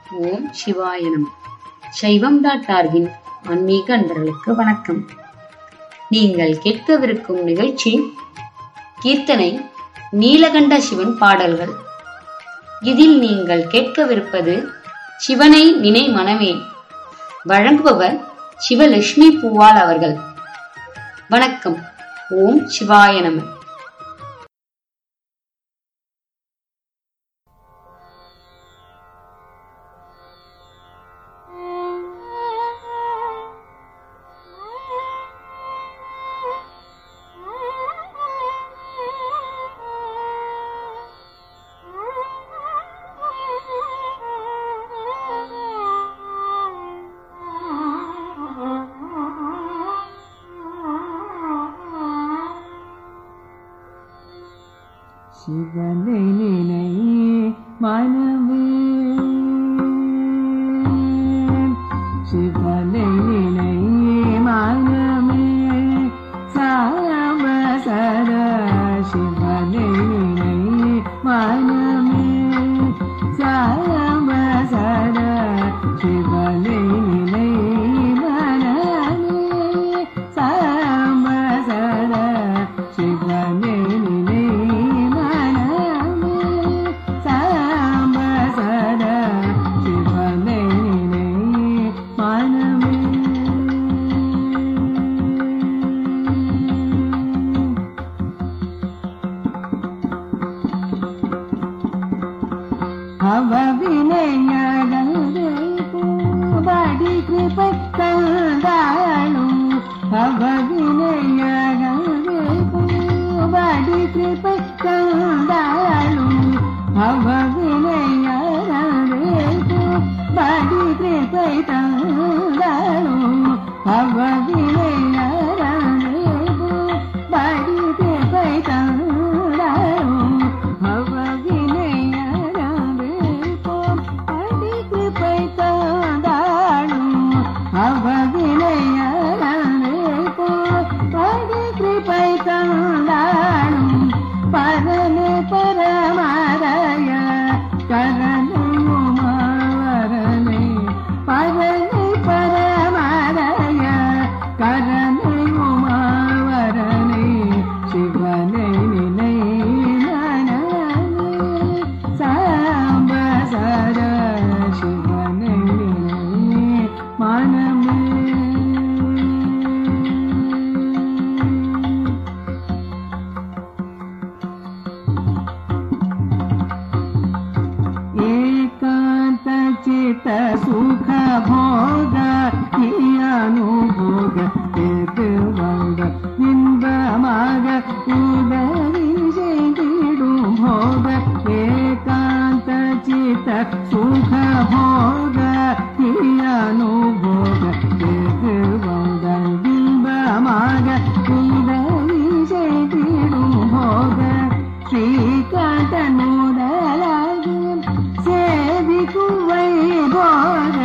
ஓம் சிவாய நம. சைவம்.org-இன் ஆன்மீக அன்பர்களுக்கு வணக்கம். நீங்கள் கேட்கவிருக்கும் நிகழ்ச்சி கீர்த்தனை நீலகண்ட சிவன் பாடல்கள். இதில் நீங்கள் கேட்கவிருப்பது சிவனை நினை மனமே. வழங்குபவர் சிவலட்சுமி பூவால் அவர்கள். வணக்கம். ஓம் சிவாய நம. சிவனை நினை மனமே, சிவனை நினை மனமே, சாமசர சிவனை நினை மனமே, சாமசர சிவனை நினை மனமே, சாமசர சிவனை நினை அவவினையகந்தே பூபடி கிருபை தந்தாளும், அவவினையகந்தே பூபடி கிருபை தந்தாளும், அவவினையகந்தே பூபடி கிருபை தந்தாளும், அவவினையகந்தே பூபடி கிருபை தந்தாளும், பரனே பரமரய கரனை உமாவரனே, பரனே பரமரய கரனை உமாவரனே, சிவனை நினை மனமே, சாம்பசர சிவனை நினை மனமே. चित सुख भोग अनुभोग वंग बिंब मग उदरिडु भोग, एकांत चित सुख भोग अनुभोग वंग बिंब मग उदरिडु भोग, श्रीकांतनुदलागे सेविकुवै भोग,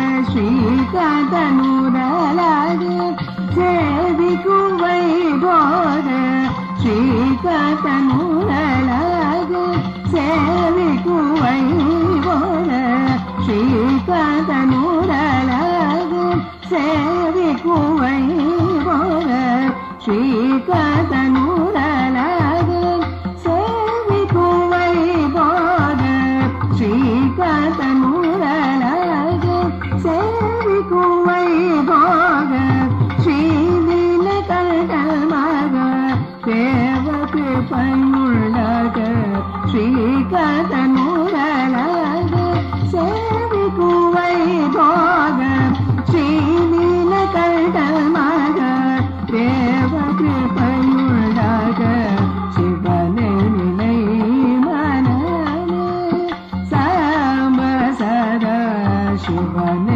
श्रीकांतनुदलागे सेविकुवै भोग, श्रीकांतनुदलागे सेविकुवै भोग, श्रीकांतनुदलागे सेविकुवै भोग, श्रीकांतनुदलागे सेविकुवै भोग, श्रीकांतनुदलागे सेविकुवै भोग, श्रीनीलकण्ठमग देव कृपयुಳ್ಳग, श्रीकांतनुदलागे सेविकुवै भोग, श्रीनीलकण्ठमग देव कृपयुಳ್ಳग, शिवने निनै मनमे, साम्बसर शिवने